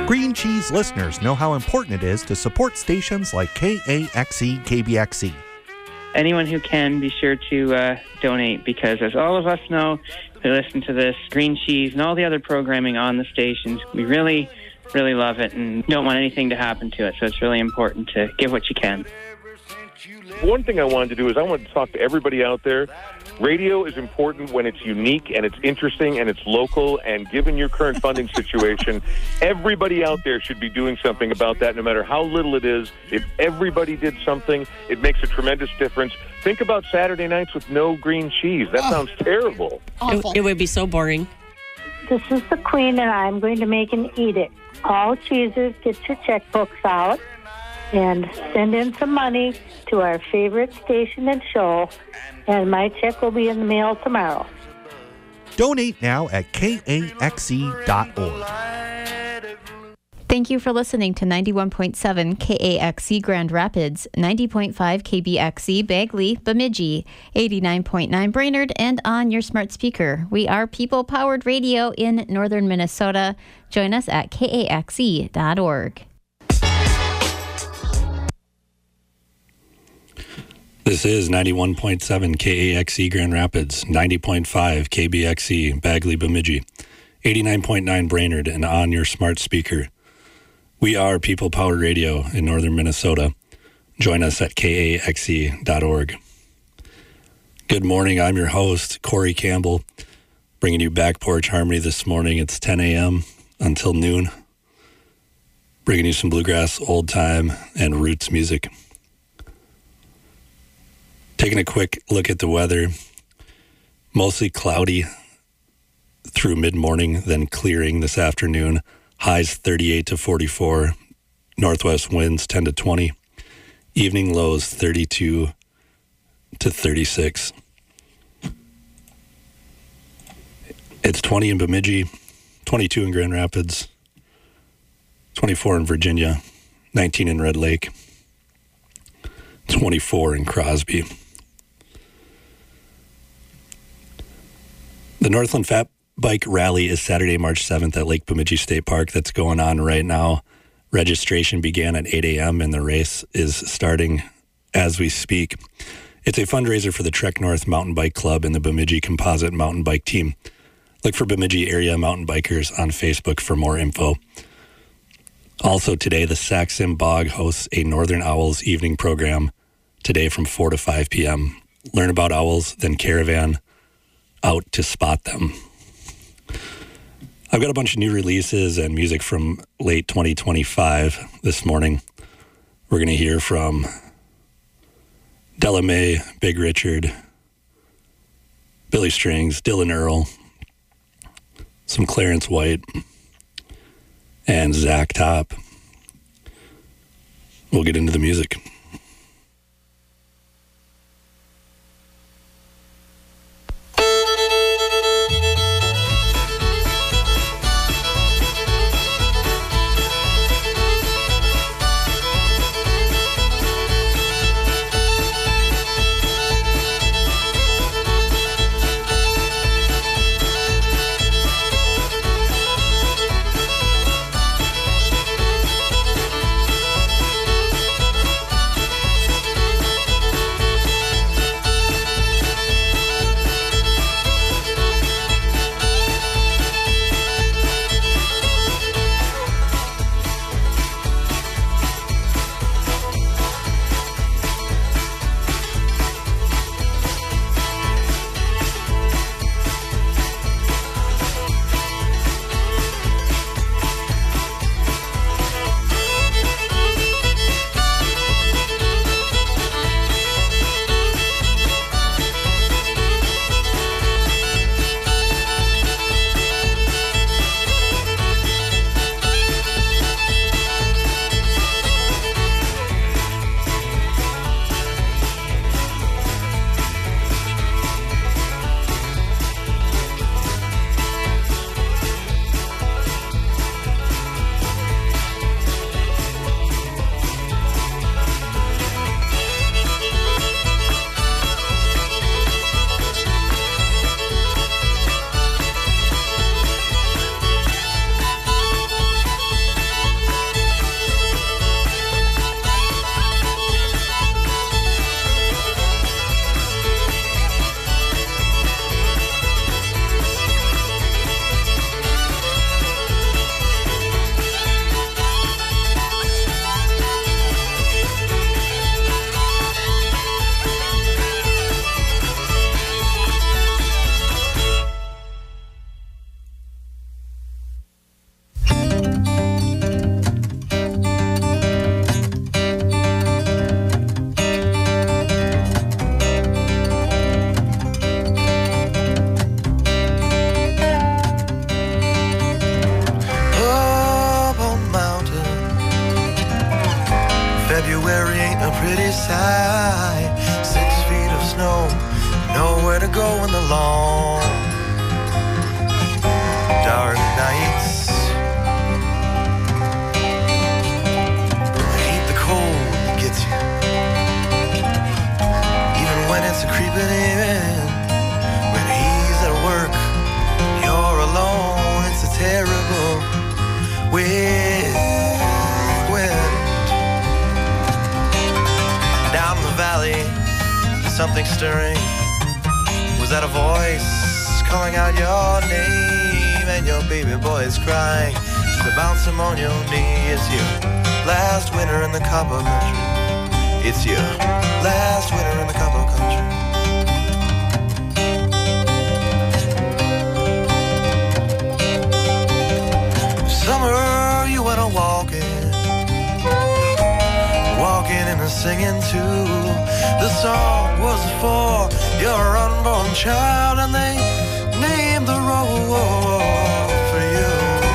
Green Cheese listeners know how important it is to support stations like KAXE, KBXE. Anyone who can, be sure to donate, because as all of us know who listen to this, Green Cheese and all the other programming on the stations, we really, really love it and don't want anything to happen to it. So it's really important to give what you can. One thing I wanted to do is I wanted to talk to everybody out there. Radio is important when it's unique and it's interesting and it's local, and given your current funding situation, everybody out there should be doing something about that, no matter how little it is. If everybody did something, it makes a tremendous difference. Think about Saturday nights with no green cheese. That sounds terrible. It would be so boring. This is the Queen, and I'm going to make an edict. All cheesers, get your checkbooks out and send in some money to our favorite station and show, and my check will be in the mail tomorrow. Donate now at kaxe.org. Thank you for listening to 91.7 KAXE Grand Rapids, 90.5 KBXE Bagley, Bemidji, 89.9 Brainerd, and on your smart speaker. We are people-powered radio in northern Minnesota. Join us at kaxe.org. This is 91.7 KAXE Grand Rapids, 90.5 KBXE Bagley Bemidji, 89.9 Brainerd, and on your smart speaker. We are People Powered Radio in northern Minnesota. Join us at kaxe.org. Good morning. I'm your host, Corey Campbell, bringing you Back Porch Harmony this morning. It's 10 a.m. until noon, bringing you some bluegrass, old time, and roots music. Taking a quick look at the weather, mostly cloudy through mid-morning, then clearing this afternoon. Highs 38 to 44, northwest winds 10 to 20, evening lows 32 to 36. It's 20 in Bemidji, 22 in Grand Rapids, 24 in Virginia, 19 in Red Lake, 24 in Crosby. The Northland Fat Bike Rally is Saturday, March 7th at Lake Bemidji State Park. That's going on right now. Registration began at 8 a.m. and the race is starting as we speak. It's a fundraiser for the Trek North Mountain Bike Club and the Bemidji Composite Mountain Bike Team. Look for Bemidji area mountain bikers on Facebook for more info. Also today, the Saxon Bog hosts a Northern Owls evening program today from 4 to 5 p.m. Learn about owls, then caravan out to spot them. I've got a bunch of new releases and music from late 2025 this morning. We're going to hear from Della Mae, Big Richard, Billy Strings, Dylan Earl, some Clarence White, and Zach Top. We'll get into the music. pretty sight. 6 feet of snow, nowhere to go in the long dark nights. I hate the cold that gets you, even when it's a creeping in. When he's at work, you're alone. It's a terrible wind. Down the valley, something stirring. Was that a voice calling out your name? And your baby boy is crying. So bounce him on your knee. It's your last winter in the copper country. It's your last winter in the copper country. Summer you went walking and singing too. The song was for your unborn child, and they named the road for you.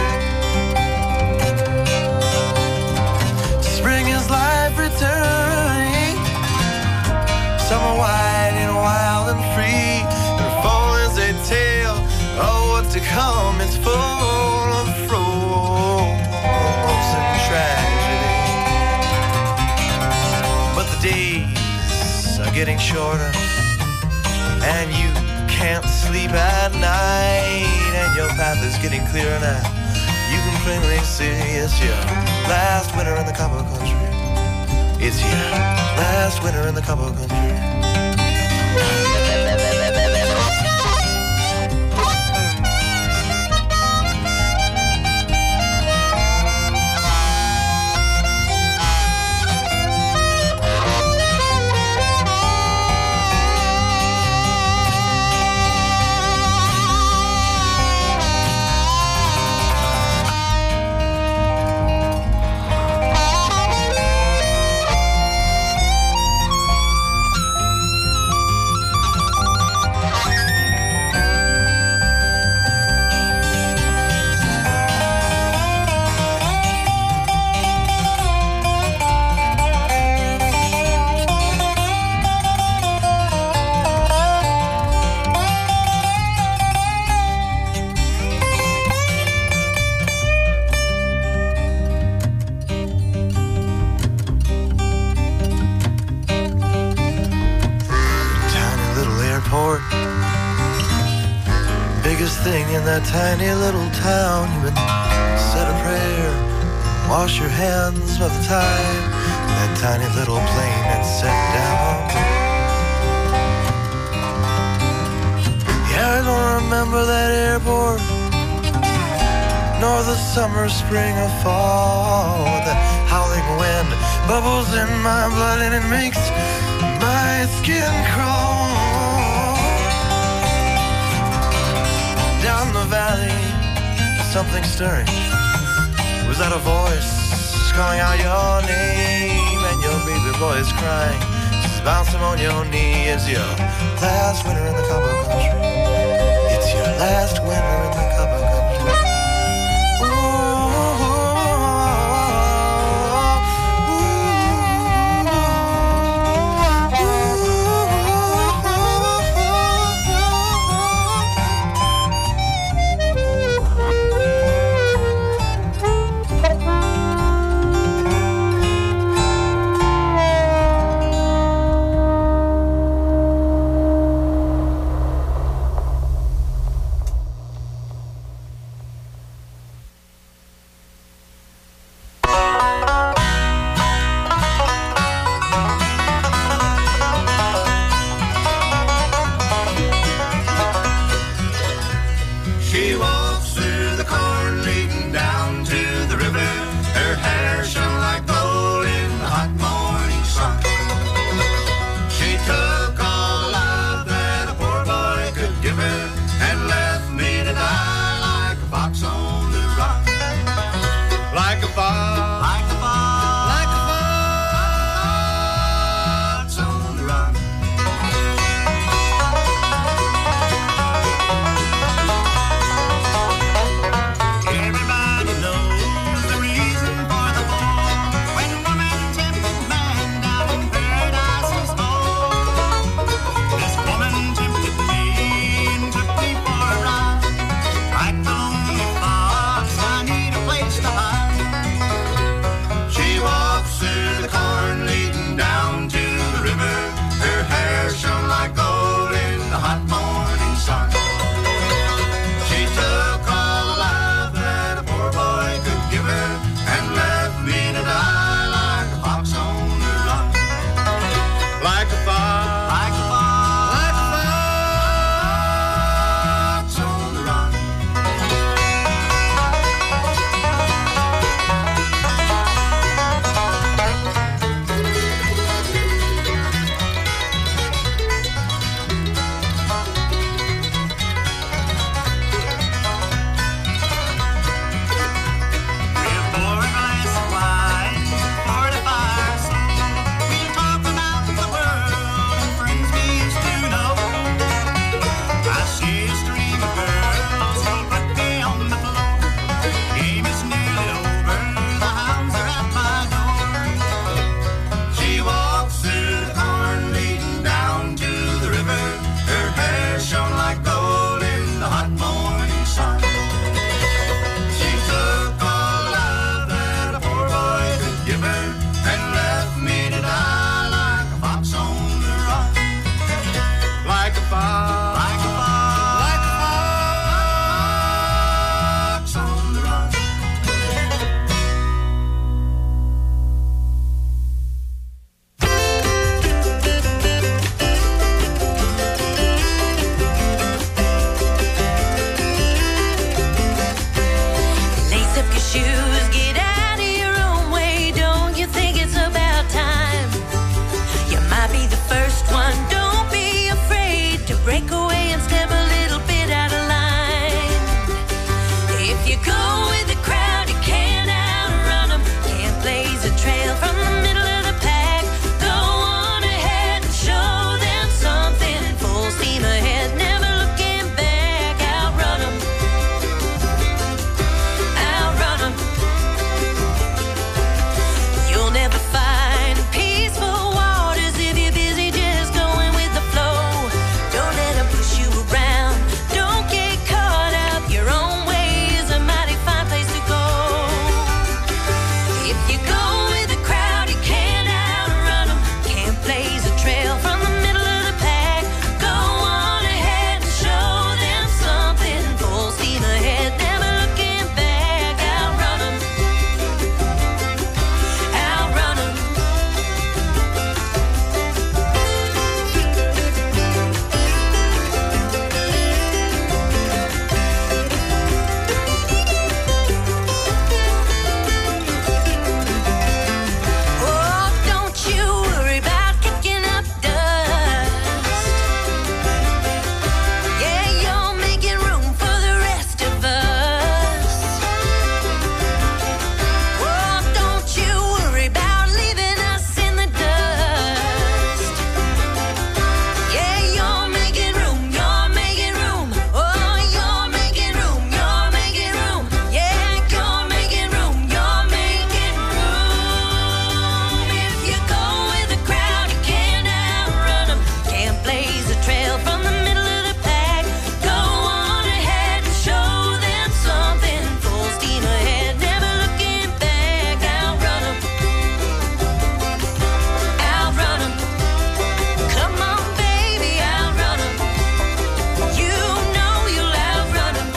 Spring is life returning, summer white and wild and free, and fall is a tale of what's to come. It's full of froze and tragedy, but the days are getting shorter, and you can't sleep at night, and your path is getting clearer now. You can plainly see it's your last winter in the copper country. It's your last winter in the copper country. Tiny little town, you would said a prayer, wash your hands by the time that tiny little plane had set down. Yeah, I don't remember that airport, nor the summer, spring, or fall. The howling wind bubbles in my blood and it makes my skin crawl. Down the valley, something stirring. Was that a voice calling out your name? And your baby boy is crying. She's bouncing on your knee. It's your last winter in the copper country. It's your last winter in the copper country. If you go with the crowd, you can't outrun 'em. Can't blaze a trail from the middle of the pack. Go on ahead and show them something. Full steam ahead, never looking back. Outrun 'em. Outrun 'em. You'll never find peaceful waters if you're busy just going with the flow. Don't let 'em push you around. Don't get caught up. Your own way is a mighty fine place to go. If you go with the crowd, you can't outrun 'em. Can't blaze a trail from the middle of the pack. Go on ahead and show them something. Full steam ahead, never looking back. Outrun 'em. Outrun 'em. Oh, don't you worry about kicking up dust. Yeah, you're making room for the rest of us. Oh, don't you worry about leaving us in the dust. Yeah, you're making room, you're making room. Oh, you're making room, you're making room. Yeah, you're making room, you're making room. If you go with the crowd, you can't outrun 'em. Can't blaze a trail from the middle of the pack. Go on ahead and show them something. Full steam ahead, never looking back. Outrun 'em. Outrun 'em. Come on, baby, outrun 'em. You know you'll outrun 'em.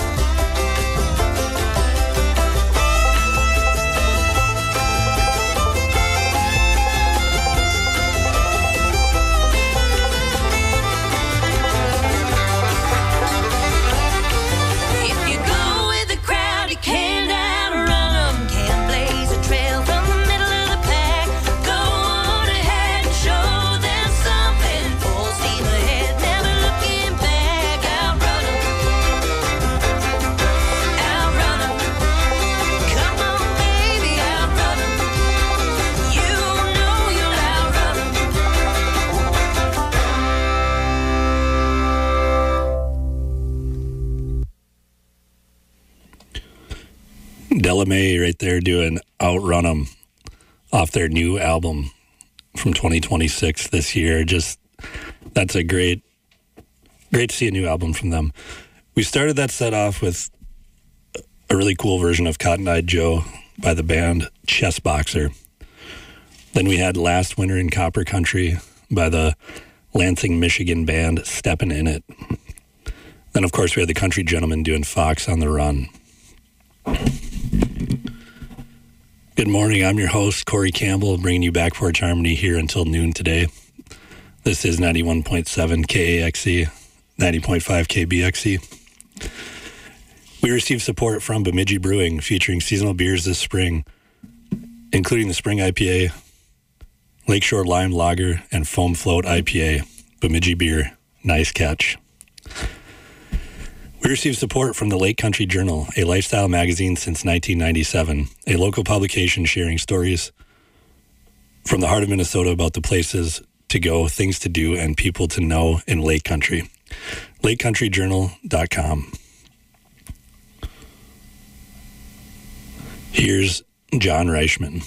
If you go with the crowd, you can't outrun 'em. Can't blaze a trail from the middle of the pack. Go on ahead and show them something. Full steam ahead, never looking back. Outrun 'em. Outrun 'em. Come on, baby, outrun 'em. You know you'll outrun 'em. Della Mae right there doing Outrun 'Em off their new album from 2026 this year. Just, that's a great to see a new album from them. We started that set off with a really cool version of Cotton Eye Joe by the band Chess Boxer. Then we had Last Winter in Copper Country by the Lansing, Michigan band Steppin' In It. Then, of course, we had the Country Gentlemen doing Fox on the Run. Good morning. I'm your host, Corey Campbell, bringing you Back Porch Harmony here until noon today. This is 91.7 KAXE, 90.5 KBXE. We received support from Bemidji Brewing, featuring seasonal beers this spring, including the Spring IPA, Lakeshore Lime Lager, and Foam Float IPA. Bemidji Beer, nice catch. We received support from the Lake Country Journal, a lifestyle magazine since 1997, a local publication sharing stories from the heart of Minnesota about the places to go, things to do, and people to know in Lake Country. LakeCountryJournal.com. Here's John Reichman.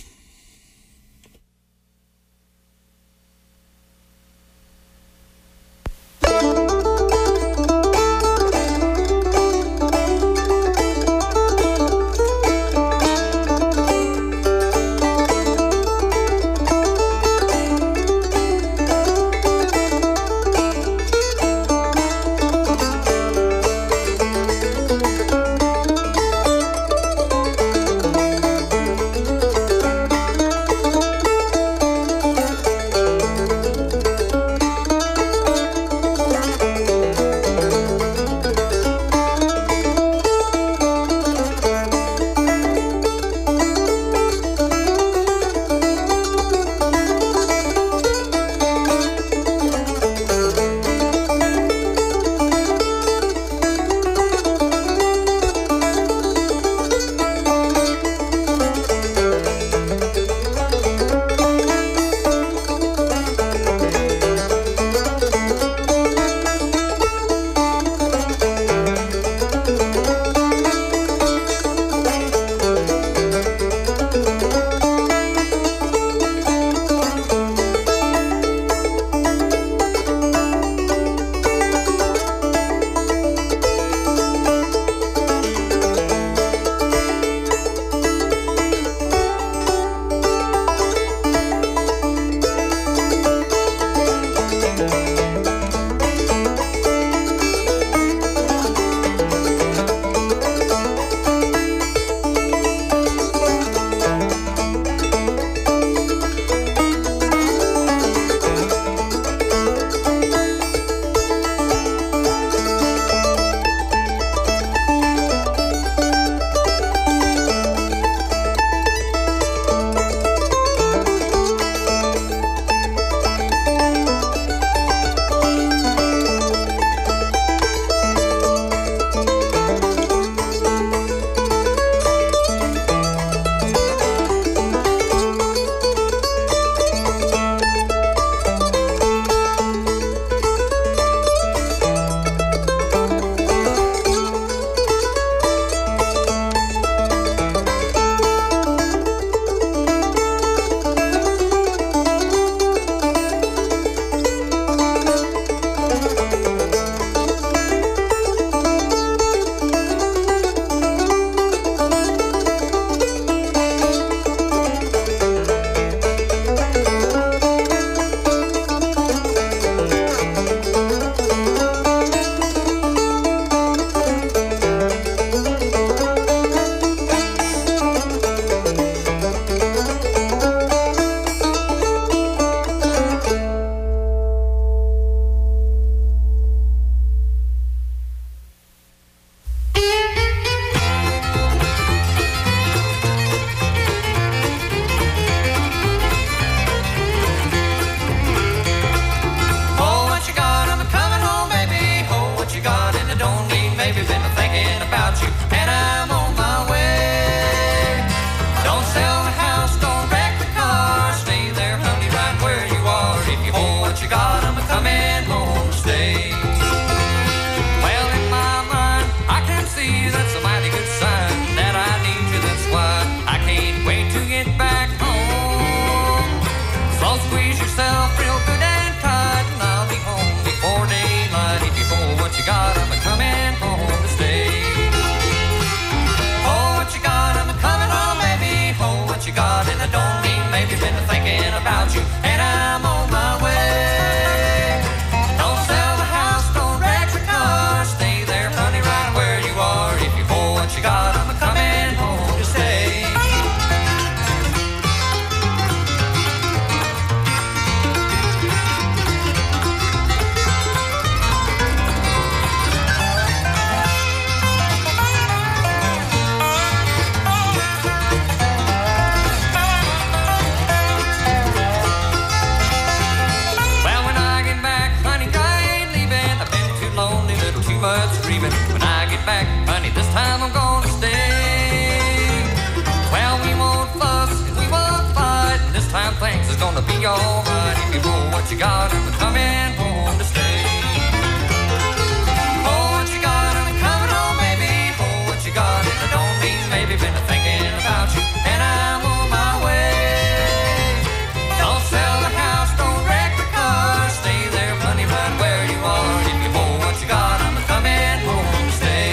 baby, been thinking about you, and I'm on my way. Don't sell the house, don't wreck the car, stay there, honey, right where you are. If you hold what you got, I'm coming home to stay.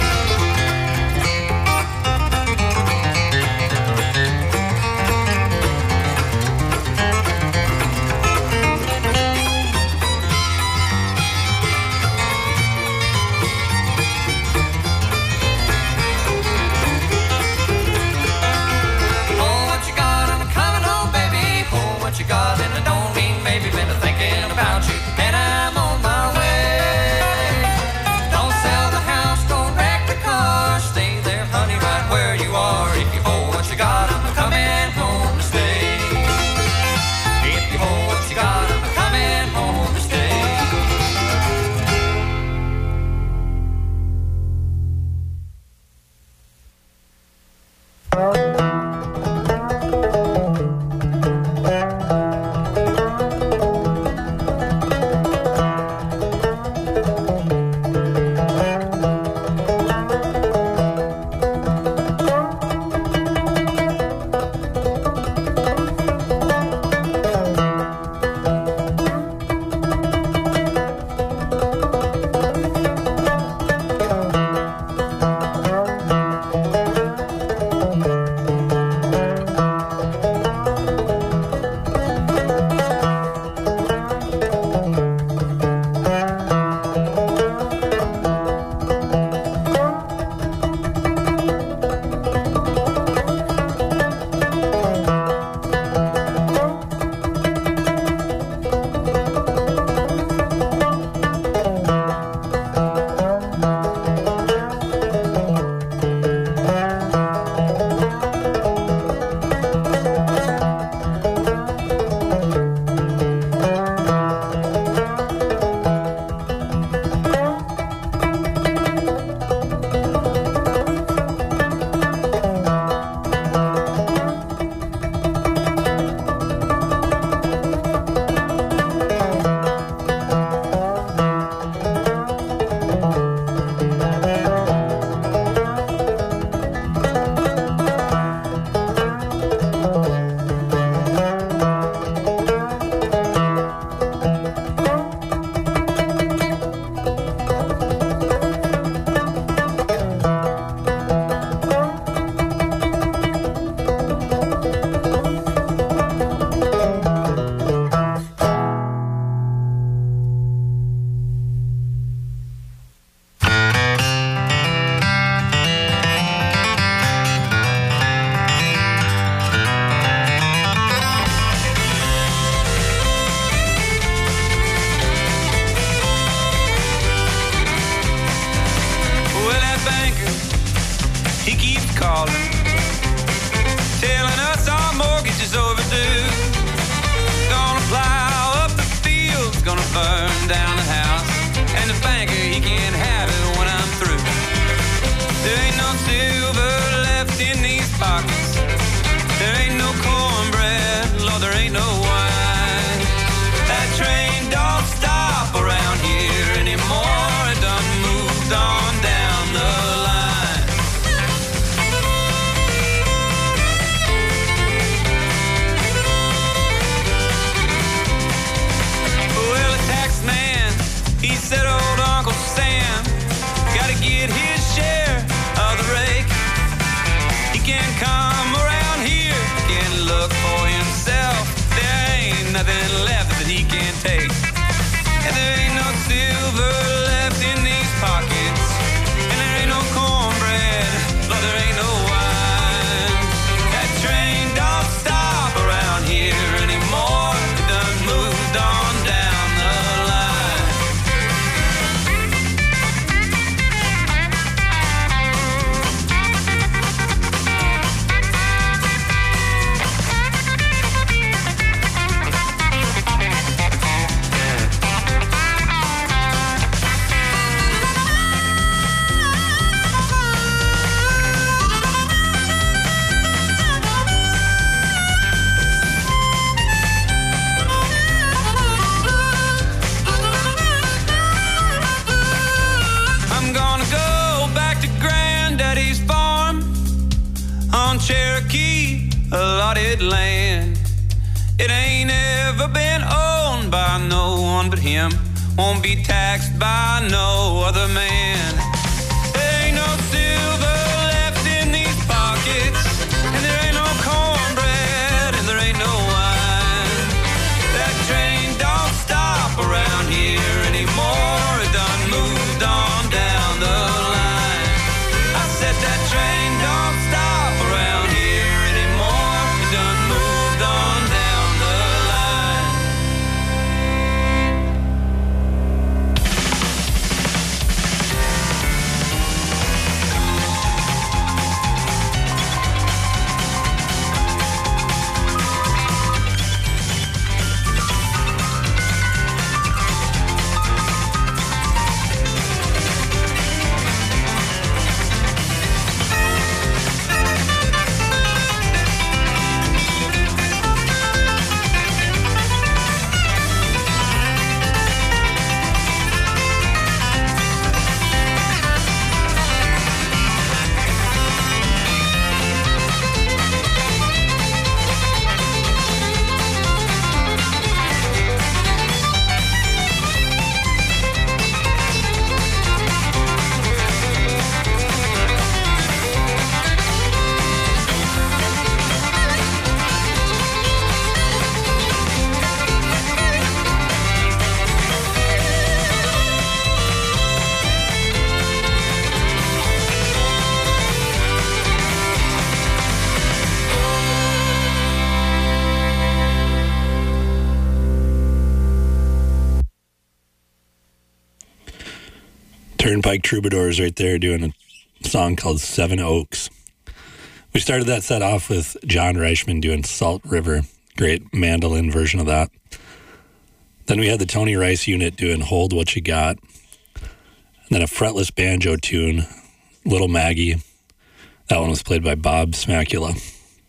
You got, and I don't mean maybe been thinking about you, and I'm on my way. Don't sell the house, don't wreck the car, stay there, honey, right where you are. If you hold what you got, I'm coming home to stay. If you hold what you got, I'm coming home to stay. Get his share of the rake. He can come allotted land. It ain't ever been owned by no one but him. Won't be taxed by no other man. There ain't no silver left in these pockets, and there ain't no cornbread, and there ain't no wine. That train don't stop around here anymore. It done moved on down the line. I said that train don't stop around here anymore. It done moved on down the line. Turnpike Troubadours right there doing a song called Seven Oaks. We started that set off with John Reichman doing Salt River. Great mandolin version of that. Then we had the Tony Rice Unit doing Hold What You Got. And then a fretless banjo tune, Little Maggie. That one was played by Bob Smacula.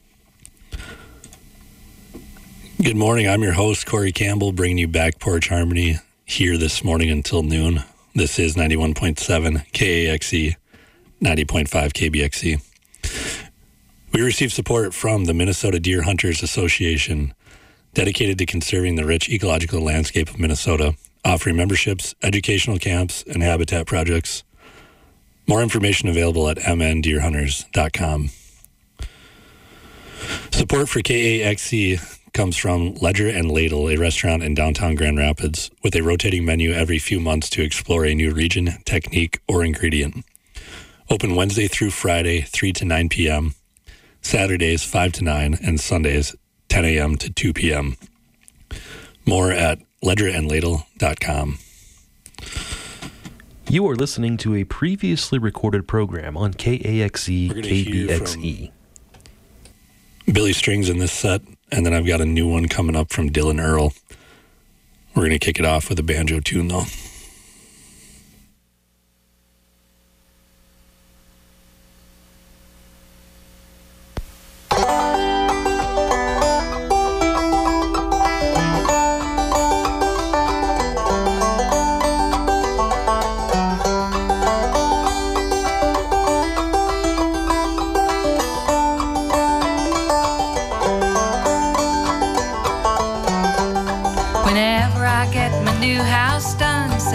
Good morning. I'm your host, Corey Campbell, bringing you Back Porch Harmony here this morning until noon. This is 91.7 KAXE, 90.5 KBXE. We received support from the Minnesota Deer Hunters Association, dedicated to conserving the rich ecological landscape of Minnesota, offering memberships, educational camps, and habitat projects. More information available at mndeerhunters.com. Support for KAXE comes from Ledger and Ladle, a restaurant in downtown Grand Rapids, with a rotating menu every few months to explore a new region, technique, or ingredient. Open Wednesday through Friday, 3 to 9 p.m., Saturdays, 5 to 9, and Sundays, 10 a.m. to 2 p.m. More at ledgerandladle.com. You are listening to a previously recorded program on KAXE KBXE. Billy Strings in this set, and then I've got a new one coming up from Dylan Earl. We're going to kick it off with a banjo tune, though. Whenever I get my new house done,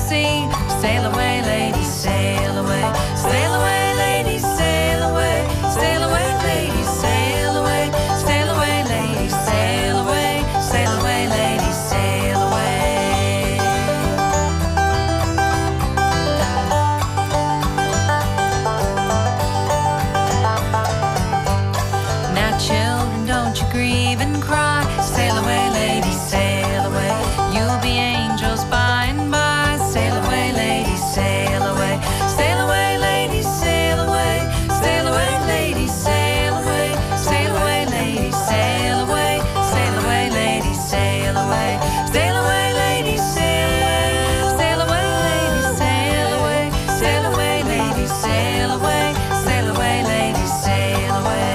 sea. Sail away, ladies, sail away. Sail away, ladies, sail away. Sail away, ladies, sail away. Sail away, ladies, sail away. Sail away, ladies, sail away. Now, children, don't you grieve and cry. Sail away, ladies, sail away. You'll be angels by and by. Sail away, ladies, sail away. Sail away, ladies, sail away. Sail away, ladies, sail away. Sail away, ladies, sail away. Sail away, ladies, sail away. Sail away, ladies, sail. Sail away, ladies, sail away. Sail away, ladies, sail away. Sail away, ladies, sail away.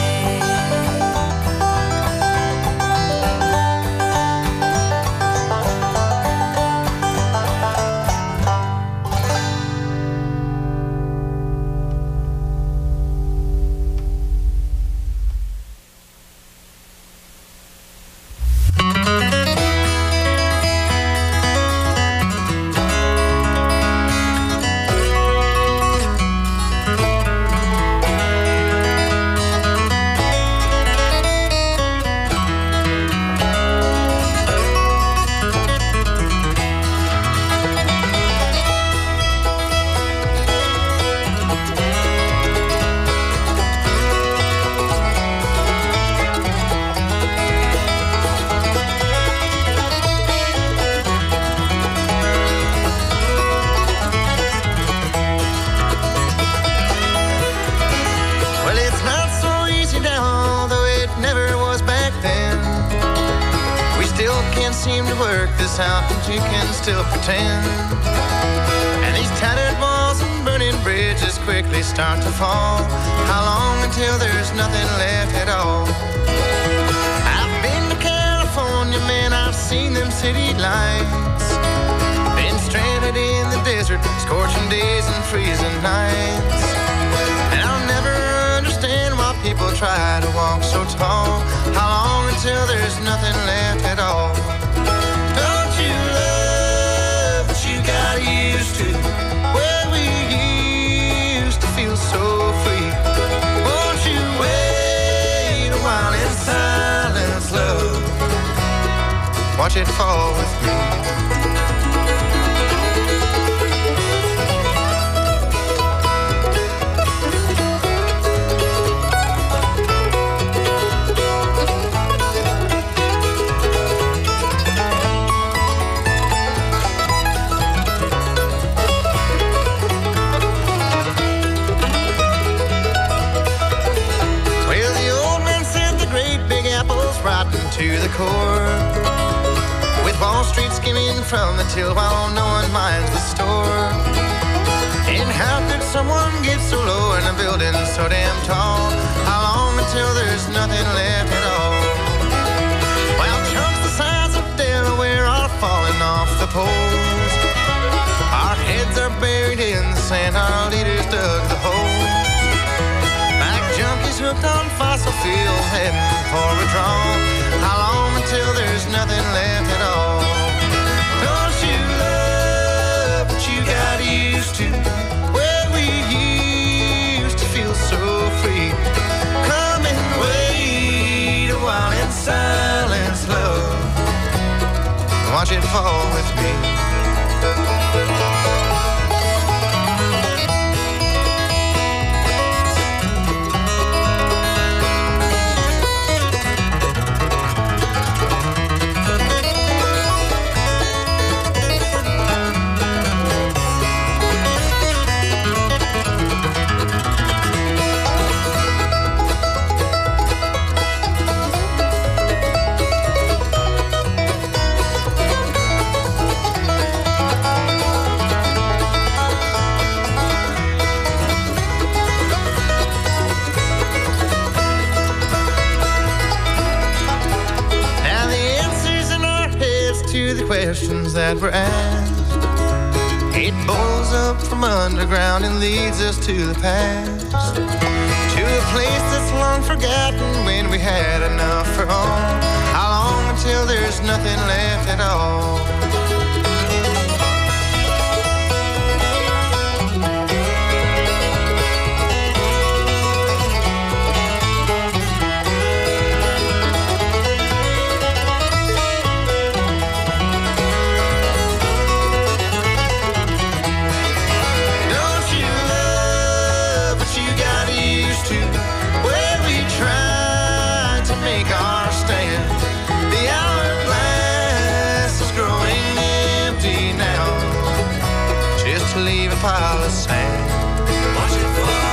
Well, it's not so easy now, though it never was back then. We still can't seem to work this out, but you can still pretend. And these tattered walls and burning bridges quickly start to fall. How long until there's nothing left at all? I've been to California, man, I've seen them city lights. Been stranded in the desert, scorching days and freezing nights. And I'll never understand why people try to walk so tall. How long until there's nothing left at all? Don't you love what you got used to? Where we used to feel so free. Won't you wait a while in silence, love? Watch it fall with me. To the core, with Wall Street skimming from the till while no one minds the store. And how could someone get so low in a building so damn tall? How long until there's nothing left at all? Well, chunks the size of Delaware are falling off the poles. Our heads are buried in the sand, our leaders dug the holes. Like junkies hooked on fossil fuels heading for withdrawal. How long until there's nothing left at all? Don't you love what you got used to? Where we used to feel so free. Come and wait a while in silence, love. Watch it fall with me. Questions that were asked, it boils up from underground and leads us to the past, to a place that's long forgotten when we had enough for all. How long until there's nothing left at all? pile of sand. Watch it fall.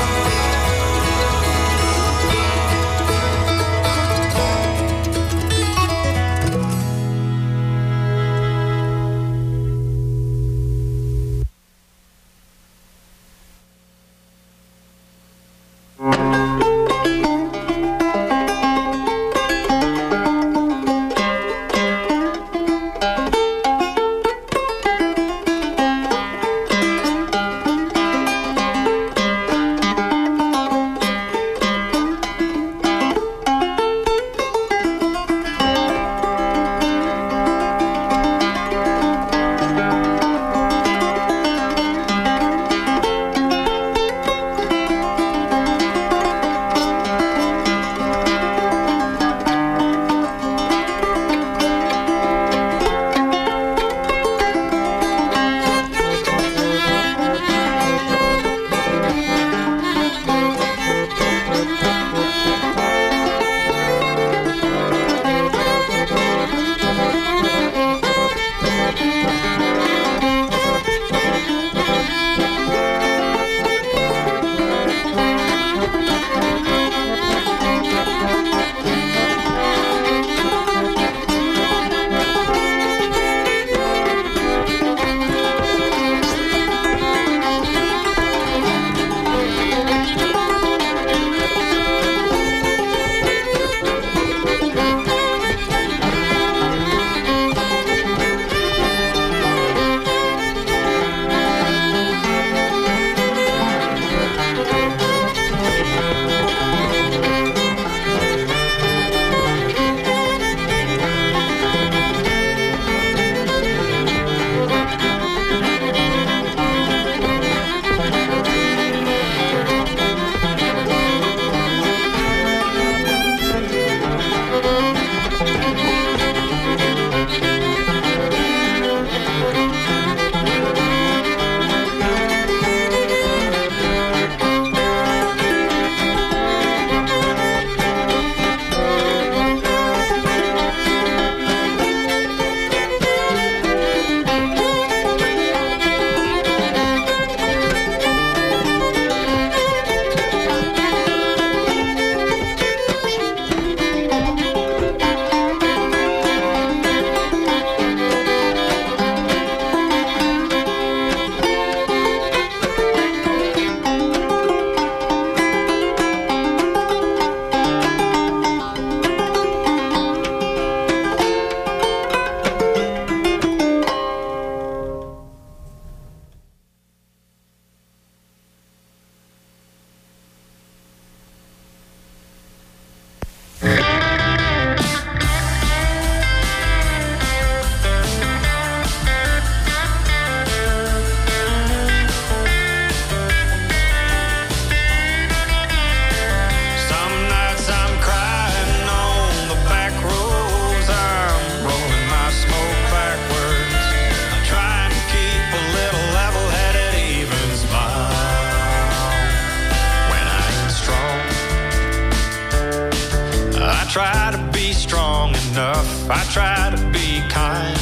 enough. I try to be kind.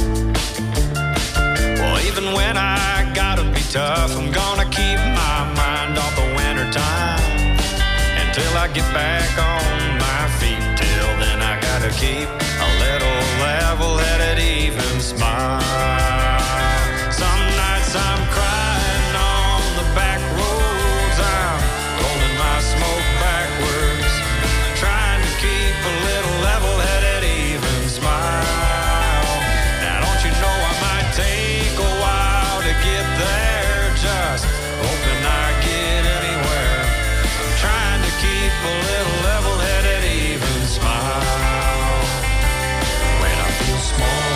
Well, even when I gotta be tough, I'm gonna keep my mind off the winter time until I get back on my feet. Till then, I gotta keep a little level-headed, even smile. Some nights I'm crying on the back roads. I'm rolling my smoke backwards, trying to keep a little level-headed, even smile. Now don't you know I might take a while to get there, just hoping I get anywhere. I'm trying to keep a little level-headed, even smile. When I feel small,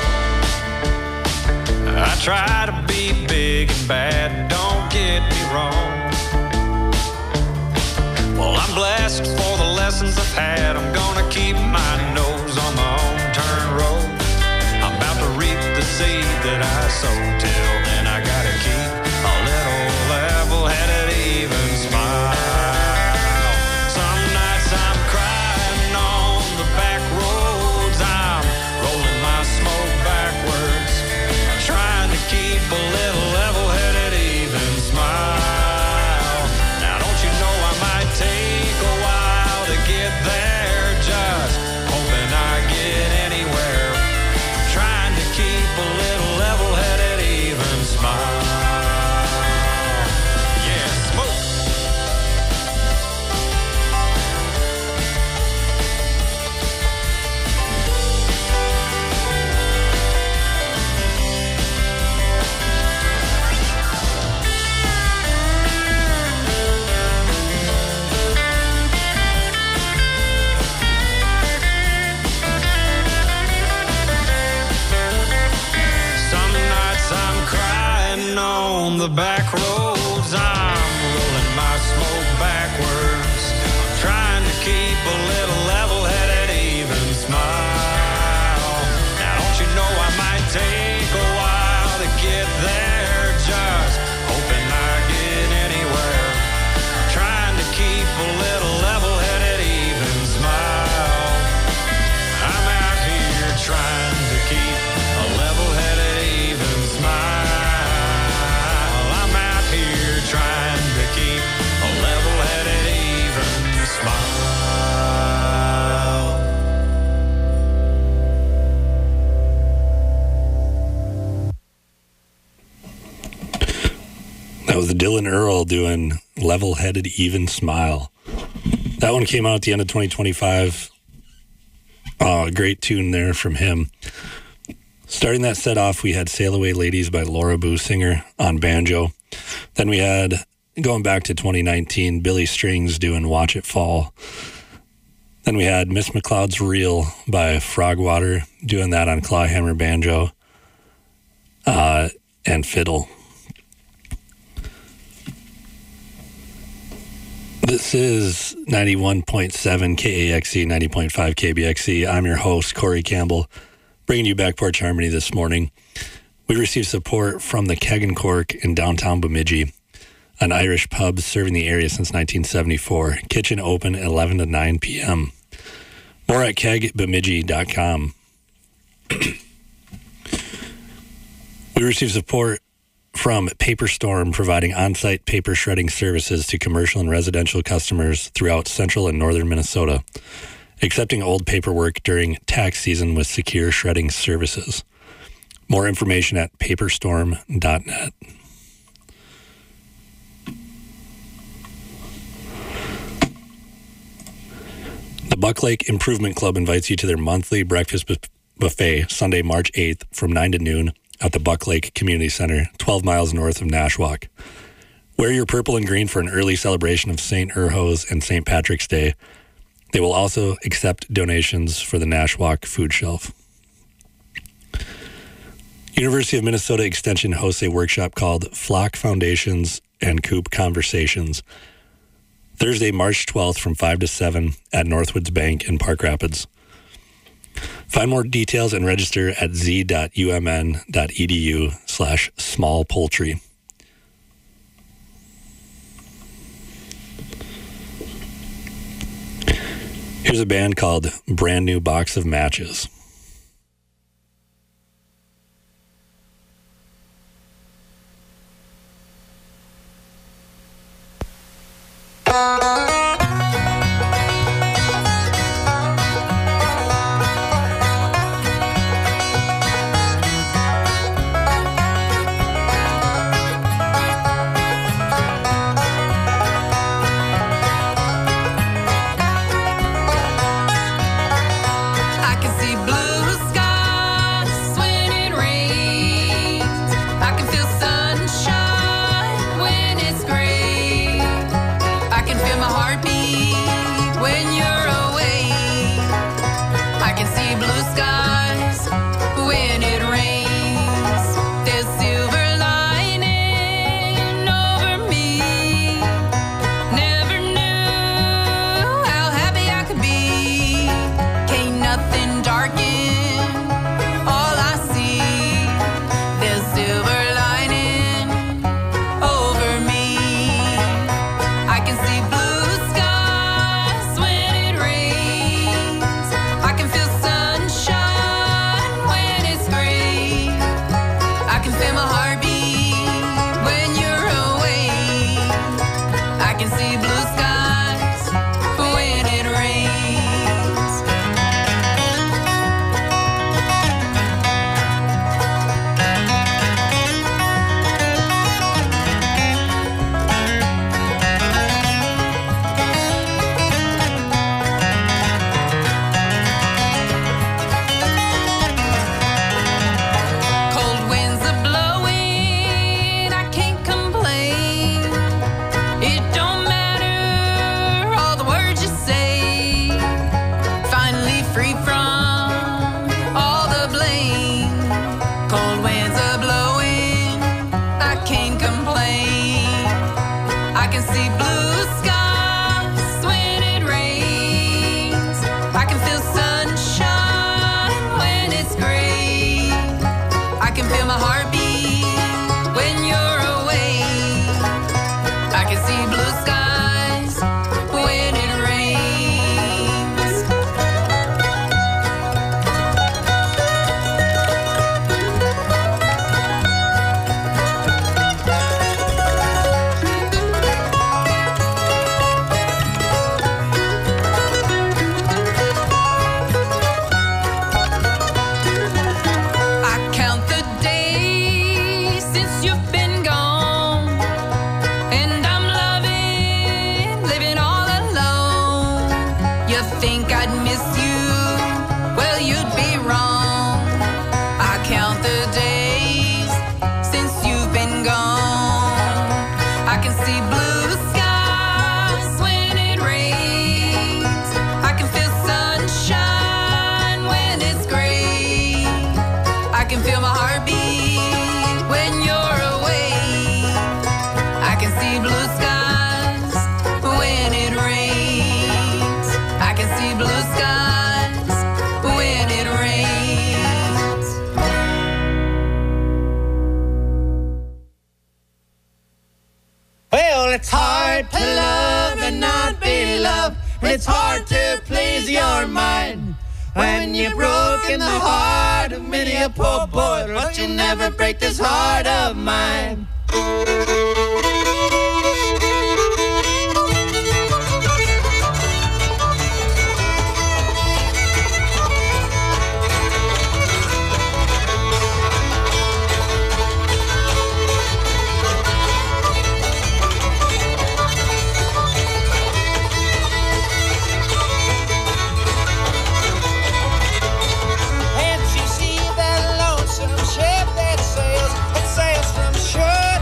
I try to be big and bad, don't get me wrong. Well, I'm blessed for the lessons I've had. I'm gonna keep my nose on the home-turn road. I'm about to reap the seed that I sowed. Till then, I gotta keep a little level-headed, even smile. Some nights I'm crying on the back roads. I'm rolling my smoke backwards, trying to keep a little level-headed, even the back roads. I'm rolling my smoke backwards, trying to keep a little level-headed, even smile. Now don't you know I might take a while to get there, just hoping I get anywhere. Trying to keep a little level-headed, even smile. I'm out here trying to keep a level-headed, even smile. I'm out here trying to keep a level-headed, even smile. That was Dylan Earl doing Level-Headed Even Smile. That one came out at the end of 2025. Great tune there from him. Starting that set off, we had Sail Away Ladies by Laura Boosinger on banjo. Then we had, going back to 2019, Billy Strings doing Watch It Fall. Then we had Miss McLeod's Reel by Frogwater doing that on clawhammer banjo and fiddle. This is 91.7 KAXE, 90.5 KBXE. I'm your host, Corey Campbell, bringing you Back Porch Harmony this morning. We received support from the Keg and Cork in downtown Bemidji, an Irish pub serving the area since 1974. Kitchen open 11 to 9 p.m. More at kegbemidji.com. We received support from Paper Storm, providing on-site paper shredding services to commercial and residential customers throughout central and northern Minnesota, accepting old paperwork during tax season with secure shredding services. More information at paperstorm.net. The Buck Lake Improvement Club invites you to their monthly breakfast buffet Sunday, March 8th from 9 to noon at the Buck Lake Community Center, 12 miles north of Nashwauk. Wear your purple and green for an early celebration of St. Urho's and St. Patrick's Day. They will also accept donations for the Nashwauk Food Shelf. University of Minnesota Extension hosts a workshop called Flock Foundations and Coop Conversations, Thursday, March 12th from 5 to 7 at Northwoods Bank in Park Rapids. Find more details and register at z.umn.edu/smallpoultry. Here's a band called Brand New Box of Matches. I can feel my heart can complain. I can see blue skies when it rains. I can feel sunshine when it's gray. I can feel my heartbeat when you're away. I can see blue skies when it rains. I count the days since you've been gone, and I'm loving living all alone. You think I'd miss you? Well, you'd be wrong. I count the days since you've been gone. I can see blue skies when it rains. I can feel sunshine when it's gray. I can feel my heartbeat when you're away. I can see blue skies when it rains. I can see blue skies when it rains. Well, it's hard to love and not be loved. It's hard to please your mind. When you've broken the heart of many a poor boy, but you'll never break this heart of mine. Can't you see that lonesome ship that sails from shore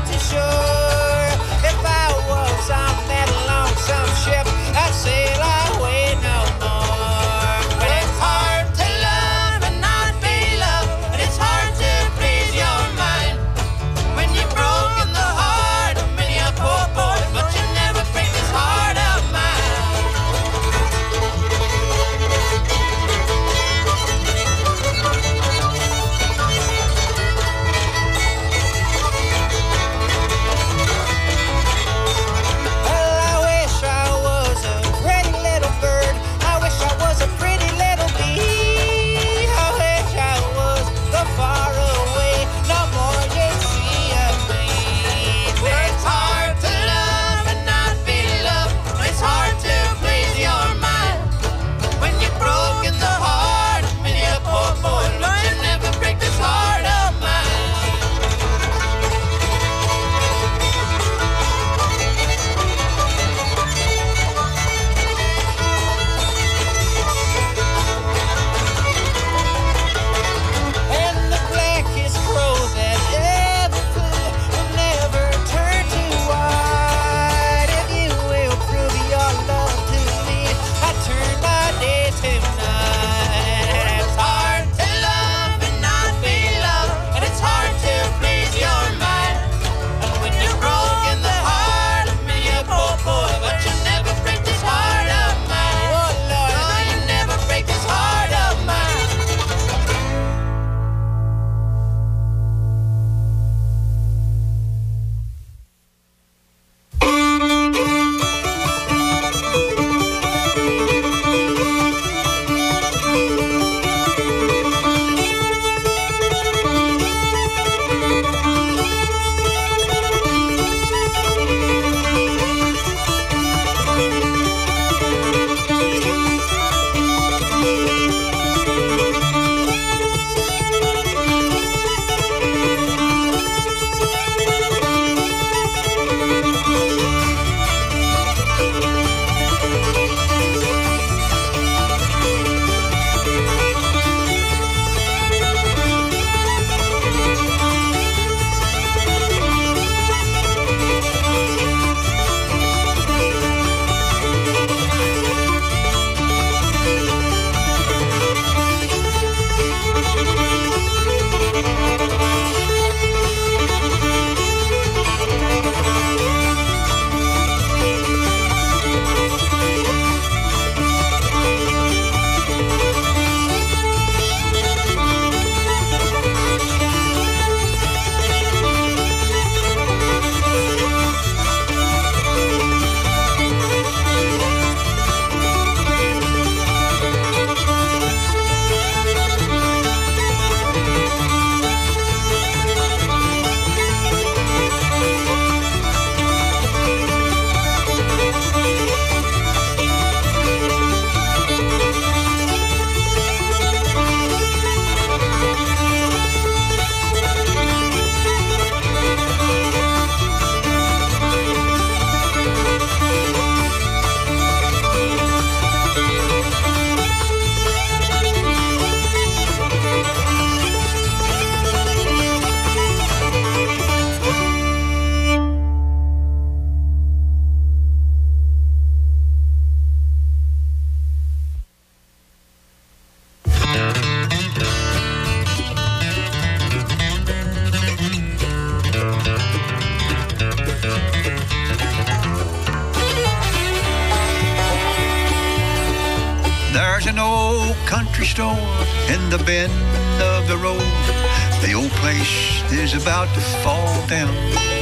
country store in the bend of the road. The old place is about to fall down.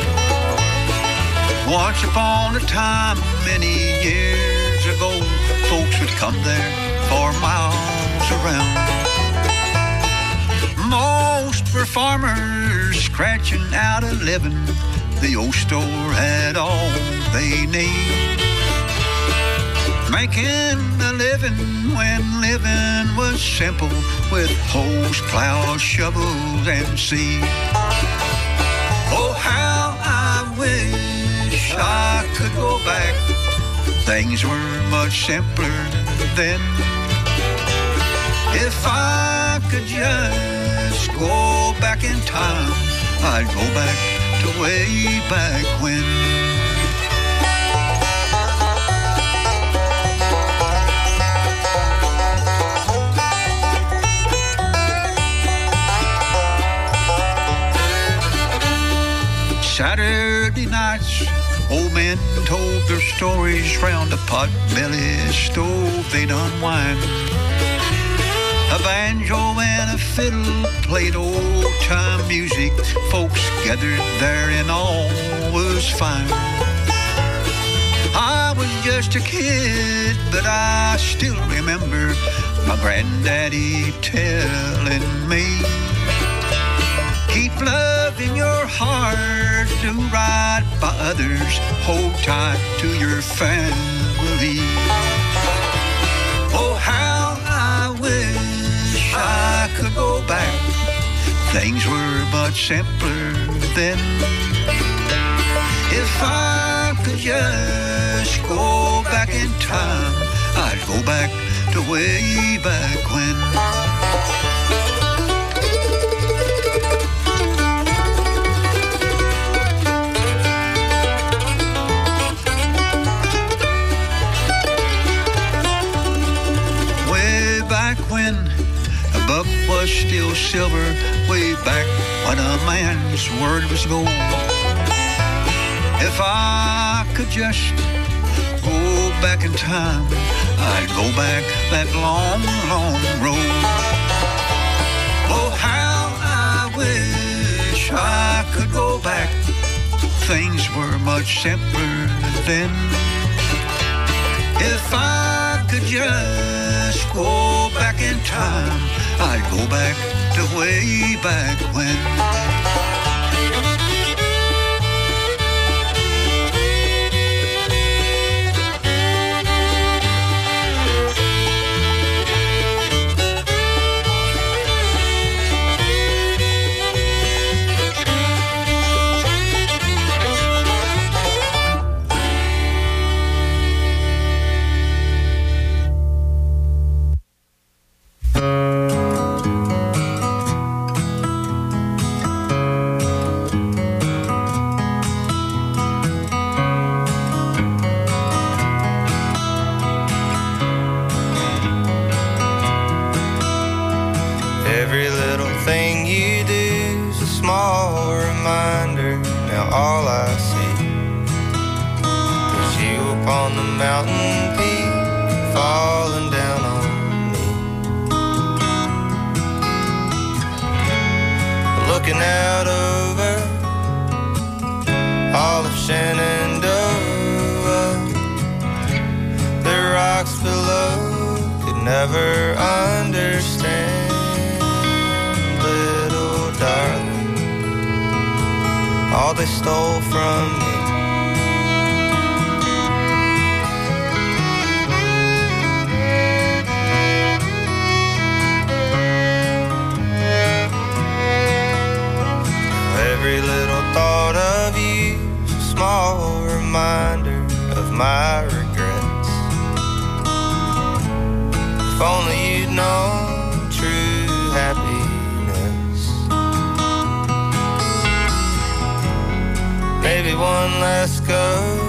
Once upon a time, many years ago, folks would come there for miles around. Most were farmers scratching out a living. The old store had all they need. Making a living when living was simple, with hoes, plows, shovels, and seed. Oh, how I wish I could go back. Things were much simpler then. If I could just go back in time, I'd go back to way back when. Saturday nights, old men told their stories round a pot-belly stove. They'd unwind. A banjo and a fiddle played old-time music. Folks gathered there and all was fine. I was just a kid, but I still remember my granddaddy telling me, keep love in your heart, do right by others, hold tight to your family. Oh, how I wish I could go back. Things were much simpler then. If I could just go back in time, I'd go back to way back when. When a buck was still silver, way back when a man's word was gold. If I could just go back in time, I'd go back that long, long road. Oh, how I wish I could go back. Things were much simpler then. If I could just go back in time, I'd go back to way back when. Maybe one last go